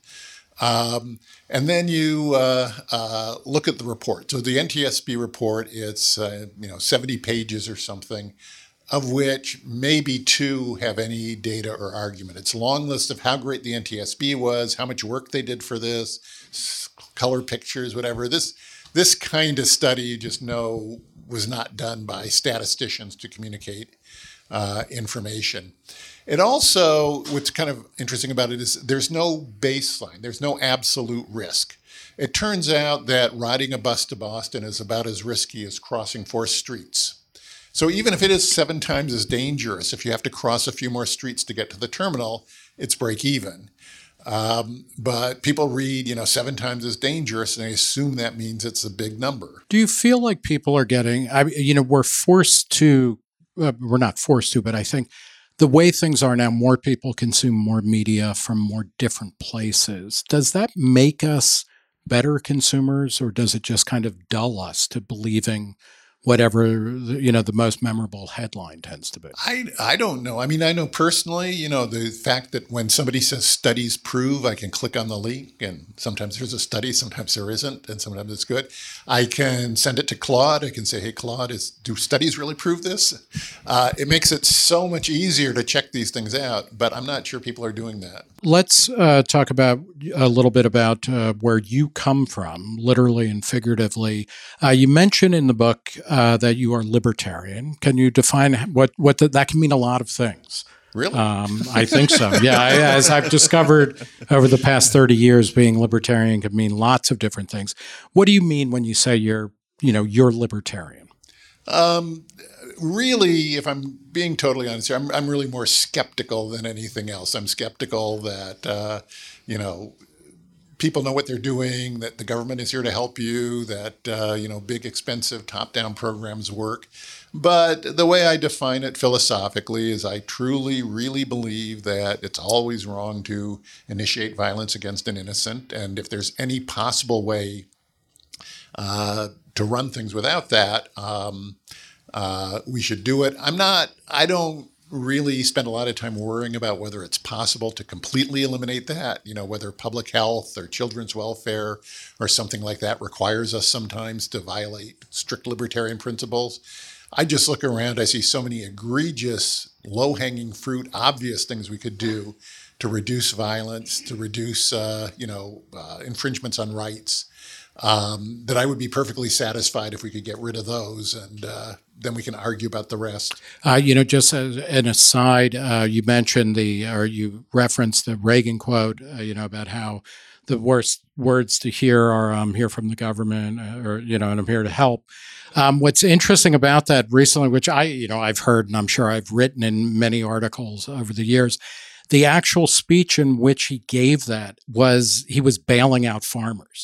Um, and then you uh, uh, look at the report. So the N T S B report, it's uh, you know seventy pages or something, of which maybe two have any data or argument. It's a long list of how great the N T S B was, how much work they did for this, color pictures, whatever. This this kind of study, you just know, was not done by statisticians to communicate uh, information. It also, what's kind of interesting about it is there's no baseline. There's no absolute risk. It turns out that riding a bus to Boston is about as risky as crossing four streets. So even if it is seven times as dangerous, if you have to cross a few more streets to get to the terminal, it's break even. Um, but people read, you know, seven times as dangerous, and they assume that means it's a big number. Do you feel like people are getting, I mean, you know, we're forced to, uh, we're not forced to, but I think the way things are now, more people consume more media from more different places. Does that make us better consumers, or does it just kind of dull us to believing whatever, you know, the most memorable headline tends to be? I, I don't know. I mean, I know personally, you know, the fact that when somebody says studies prove, I can click on the link, and sometimes there's a study, sometimes there isn't, and sometimes it's good. I can send it to Claude. I can say, hey, Claude, is, do studies really prove this? Uh, it makes it so much easier to check these things out, but I'm not sure people are doing that. Let's uh, talk about a little bit about uh, where you come from, literally and figuratively. Uh, you mention in the book uh, that you are libertarian. Can you define what what the, that can mean? A lot of things. Really? Um, I think so. Yeah, I, as I've discovered over the past thirty years, being libertarian can mean lots of different things. What do you mean when you say you're, you know, you're libertarian? Um, really, if I'm being totally honest here, I'm, I'm really more skeptical than anything else. I'm skeptical that, uh, you know, people know what they're doing, that the government is here to help you, that, uh, you know, big, expensive top-down programs work. But the way I define it philosophically is I truly, really believe that it's always wrong to initiate violence against an innocent. And if there's any possible way uh, to run things without that, um, uh, we should do it. I'm not, I don't really spend a lot of time worrying about whether it's possible to completely eliminate that, you know, whether public health or children's welfare or something like that requires us sometimes to violate strict libertarian principles. I just look around, I see so many egregious, low-hanging fruit, obvious things we could do to reduce violence, to reduce, uh, you know, uh, infringements on rights, um, that I would be perfectly satisfied if we could get rid of those, and uh, then we can argue about the rest. Uh, you know, just as an aside, uh, you mentioned the, or you referenced the Reagan quote, uh, you know, about how the worst words to hear are, I'm here from the government, uh, or, you know, and I'm here to help. Um, what's interesting about that recently, which I, you know, I've heard and I'm sure I've written in many articles over the years, the actual speech in which he gave that was he was bailing out farmers.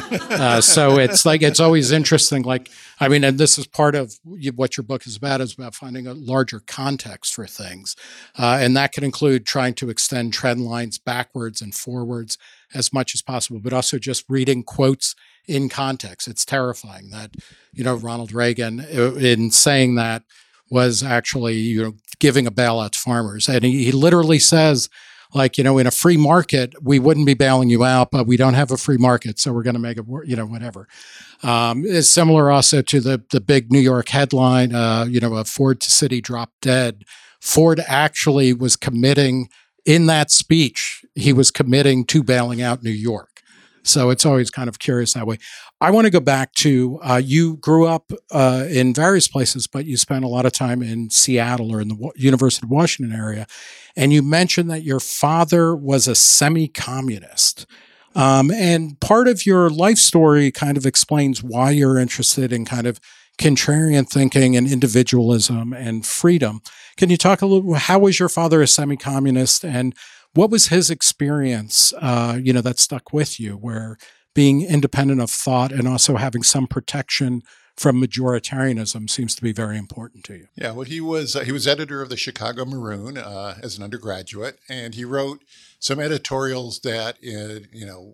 uh, so it's like, it's always interesting. Like, I mean, and this is part of what your book is about, is about finding a larger context for things. Uh, and that can include trying to extend trend lines backwards and forwards as much as possible, but also just reading quotes in context. It's terrifying that, you know, Ronald Reagan, in saying that, was actually, you know, giving a bailout to farmers. And he, he literally says, like, you know, in a free market, we wouldn't be bailing you out, but we don't have a free market, so we're going to make it work, you know, whatever. Um, it's similar also to the the big New York headline, uh, you know, a Ford to City dropped dead. Ford actually was committing, in that speech, he was committing to bailing out New York. So it's always kind of curious that way. I want to go back to, uh, you grew up uh, in various places, but you spent a lot of time in Seattle or in the w- University of Washington area. And you mentioned that your father was a semi-communist. Um, and part of your life story kind of explains why you're interested in kind of contrarian thinking and individualism and freedom. Can you talk a little, how was your father a semi-communist, and what was his experience, uh, you know, that stuck with you, where being independent of thought and also having some protection from majoritarianism seems to be very important to you? Yeah, well, he was uh, he was editor of the Chicago Maroon uh, as an undergraduate, and he wrote some editorials that, uh, you know,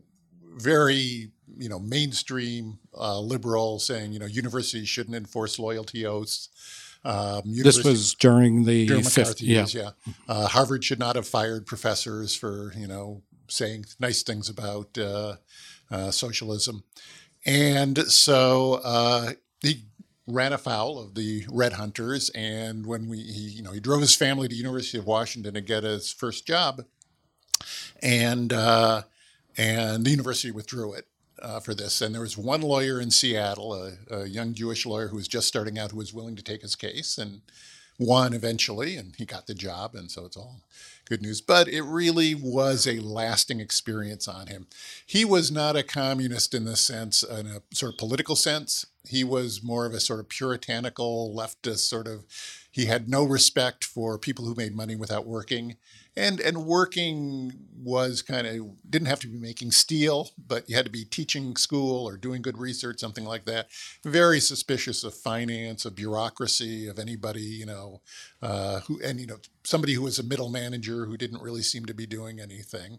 very, you know, mainstream uh, liberal, saying, you know, universities shouldn't enforce loyalty oaths. Um, this was during the during fifth, McCarthy yeah. years, yeah. Uh, Harvard should not have fired professors for, you know, saying nice things about uh, uh, socialism. And so uh, he ran afoul of the Red Hunters. And when we, he, you know, he drove his family to University of Washington to get his first job, and uh, and the university withdrew it. Uh, for this. And there was one lawyer in Seattle, a, a young Jewish lawyer who was just starting out, who was willing to take his case, and won eventually, and he got the job, and so it's all good news. But it really was a lasting experience on him. He was not a communist in the sense, in a sort of political sense. He was more of a sort of puritanical leftist sort of. He had no respect for people who made money without working, and and working was kind of didn't have to be making steel, but you had to be teaching school or doing good research, something like that. Very suspicious of finance, of bureaucracy, of anybody, you know, uh, who and you know somebody who was a middle manager who didn't really seem to be doing anything.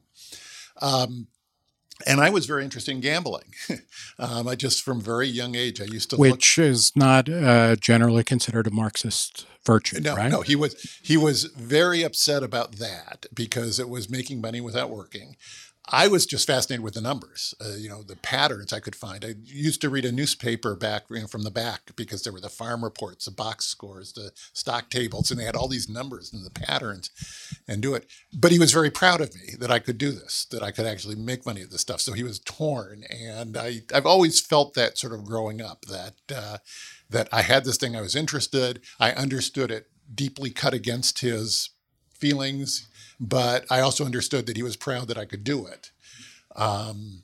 Um, And I was very interested in gambling. um, I just, from a very young age, I used to Which look. is not uh, generally considered a Marxist virtue, No, right? no, he was he was very upset about that because it was making money without working. I was just fascinated with the numbers, uh, you know, the patterns I could find. I used to read a newspaper back, you know, from the back because there were the farm reports, the box scores, the stock tables, and they had all these numbers and the patterns and do it. But he was very proud of me that I could do this, that I could actually make money at this stuff. So he was torn. And I, I've always felt that sort of growing up, that, uh, that I had this thing, I was interested, I understood it, deeply cut against his feelings, but I also understood that he was proud that I could do it. Um,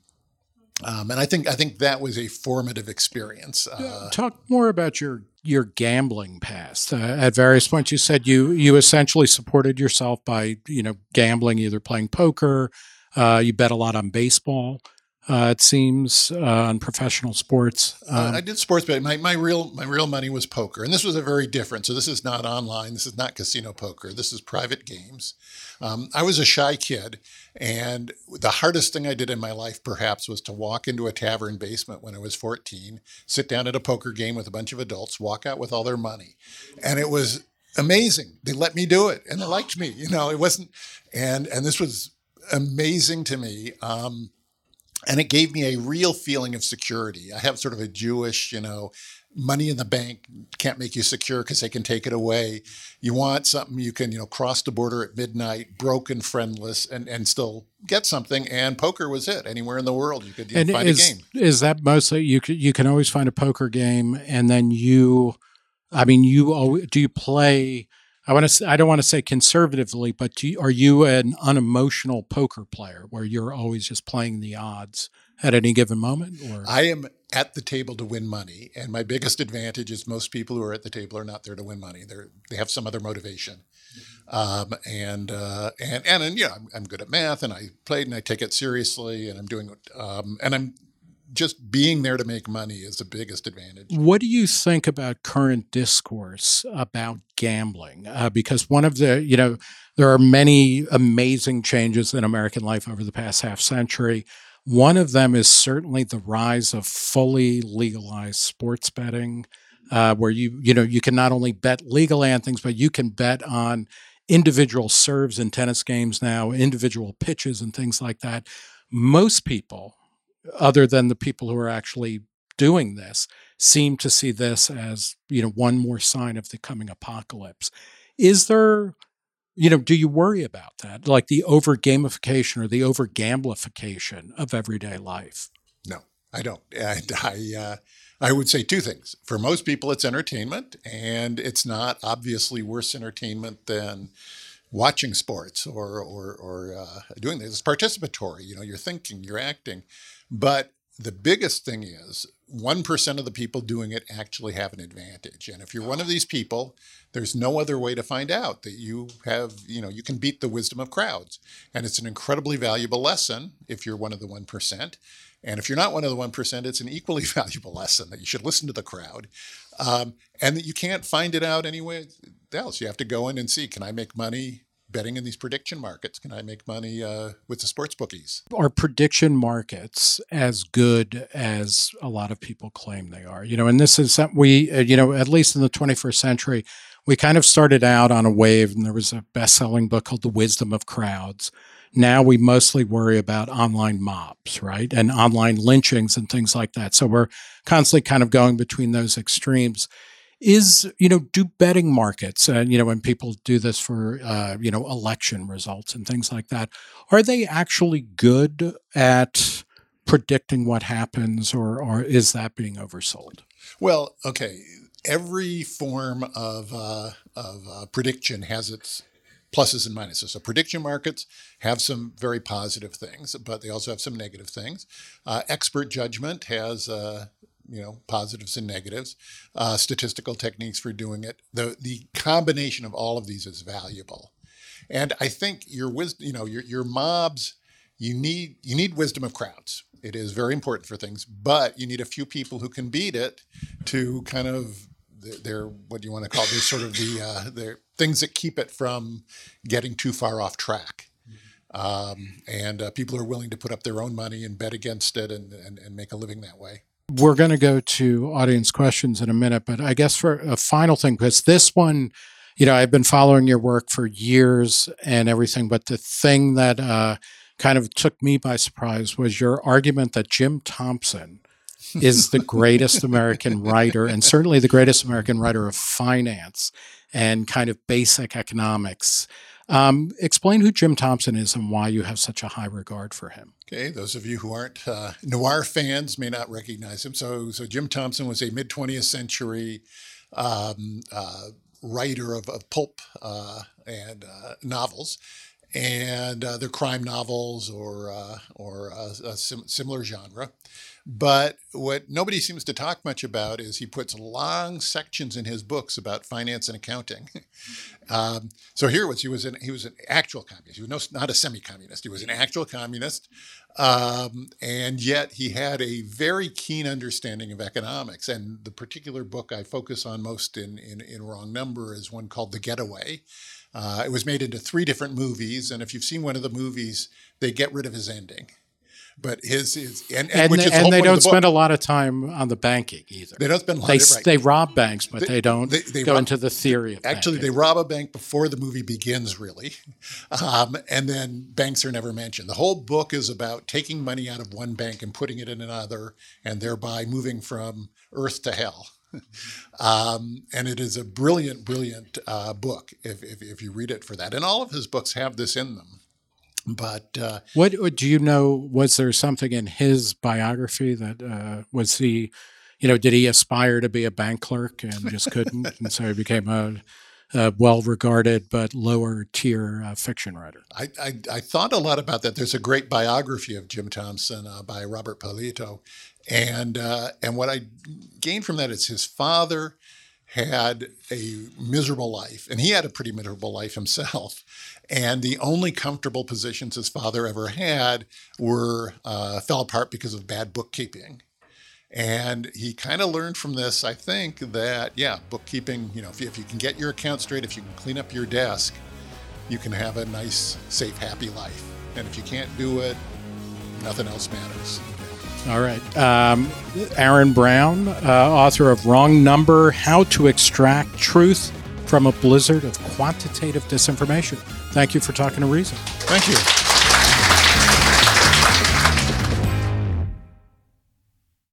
um, and I think I think that was a formative experience. Uh, Talk more about your your gambling past. Uh, at various points, you said you you essentially supported yourself by you know gambling, either playing poker. Uh, you bet a lot on baseball. Uh, it seems uh, on professional sports. Um, I did sports betting. My, my real my real money was poker, and this was a very different. So this is not online. This is not casino poker. This is private games. Um, I was a shy kid, and the hardest thing I did in my life, perhaps, was to walk into a tavern basement when I was fourteen, sit down at a poker game with a bunch of adults, walk out with all their money, and it was amazing. They let me do it, and they liked me. You know, it wasn't, and and this was amazing to me. Um, And it gave me a real feeling of security. I have sort of a Jewish, you know, money in the bank can't make you secure because they can take it away. You want something you can, you know, cross the border at midnight, broken, friendless, and, and still get something. And poker was it. Anywhere in the world you could you and know, find is, a game. Is that mostly you? Can, you can always find a poker game, and then you, I mean, you always, do you play? I want to. I don't want to say conservatively, but do you, are you an unemotional poker player where you're always just playing the odds at any given moment? Or I am at the table to win money, and my biggest advantage is most people who are at the table are not there to win money. They're they have some other motivation, um, and uh, and and and yeah, I'm, I'm good at math, and I played, and I take it seriously, and I'm doing um, and I'm just being there to make money is the biggest advantage. what do you think about current discourse about gambling? Uh, because one of the, you know, there are many amazing changes in American life over the past half century. One of them is certainly the rise of fully legalized sports betting, uh, where you, you know, you can not only bet legally on things, but you can bet on individual serves in tennis games now, individual pitches and things like that. Most people, other than the people who are actually doing this, seem to see this as, you know, one more sign of the coming apocalypse. Is there, you know, do you worry about that? Like the over gamification or the over gamblification of everyday life? No, I don't. And I, uh, I would say two things. For most people, it's entertainment, and it's not obviously worse entertainment than watching sports or or, or uh, doing this. It's participatory. You know, you're thinking, you're acting. But the biggest thing is one percent of the people doing it actually have an advantage. And if you're one of these people, there's no other way to find out that you have, you know, you can beat the wisdom of crowds. And it's an incredibly valuable lesson if you're one of the one percent. And if you're not one of the one percent, it's an equally valuable lesson that you should listen to the crowd, um, and that you can't find it out anywhere else. You have to go in and see, can I make money betting in these prediction markets? Can I make money uh, with the sports bookies? Are prediction markets as good as a lot of people claim they are? You know, and this is something we, uh, you know, at least in the twenty-first century, we kind of started out on a wave, and there was a best-selling book called The Wisdom of Crowds. Now we mostly worry about online mobs, right? And online lynchings and things like that. So we're constantly kind of going between those extremes. Is, you know, do betting markets, and, you know, when people do this for, uh, you know, election results and things like that, are they actually good at predicting what happens, or, or is that being oversold? Well, okay. Every form of, uh, of uh, prediction has its pluses and minuses. So prediction markets have some very positive things, but they also have some negative things. Uh, expert judgment has uh, you know, positives and negatives, uh, statistical techniques for doing it. The the combination of all of these is valuable. And I think your wisdom, you know, your your mobs, you need you need wisdom of crowds. It is very important for things, but you need a few people who can beat it to kind of they're what do you want to call these sort of the uh, the things that keep it from getting too far off track. Um, and uh, people are willing to put up their own money and bet against it and, and, and make a living that way. We're going to go to audience questions in a minute, but I guess for a final thing, because this one, you know, I've been following your work for years and everything, but the thing that uh, kind of took me by surprise was your argument that Jim Thompson is the greatest American writer, and certainly the greatest American writer of finance and kind of basic economics. Um, explain who Jim Thompson is and why you have such a high regard for him. Okay, those of you who aren't uh, noir fans may not recognize him. So, so Jim Thompson was a mid-twentieth century um, uh, writer of, of pulp uh, and uh, novels, and uh, they're crime novels or uh, or a, a sim- similar genre. But what nobody seems to talk much about is he puts long sections in his books about finance and accounting. um, so here was he was an he was an actual communist. He was no, not a semi-communist. He was an actual communist, um, and yet he had a very keen understanding of economics. And the particular book I focus on most in in, in Wrong Number is one called The Getaway. Uh, it was made into three different movies, and if you've seen one of the movies, they get rid of his ending. But his, his and, and, and which they, is the and whole they point don't of the spend book. a lot of time on the banking either. They don't spend a lot they, of it, right. They rob banks, but they, they don't they, they go rob, into the theory of Actually, banking. they rob a bank before the movie begins, really. Um, and then banks are never mentioned. The whole book is about taking money out of one bank and putting it in another, and thereby moving from earth to hell. Um, and it is a brilliant, brilliant uh, book if, if, if you read it for that. And all of his books have this in them. But uh, what do you know? Was there something in his biography that uh, was he, you know, did he aspire to be a bank clerk and just couldn't, and so he became a, a well-regarded but lower-tier uh, fiction writer? I, I I thought a lot about that. There's a great biography of Jim Thompson uh, by Robert Polito, and uh, and what I gained from that is his father had a miserable life, and he had a pretty miserable life himself. And the only comfortable positions his father ever had were uh, fell apart because of bad bookkeeping. And he kind of learned from this, I think, that, yeah, bookkeeping, you know, if you, if you can get your account straight, if you can clean up your desk, you can have a nice, safe, happy life. And if you can't do it, nothing else matters. All right. Um, Aaron Brown, uh, author of Wrong Number, How to Extract Truth from a Blizzard of Quantitative Disinformation. Thank you for talking to Reason. Thank you.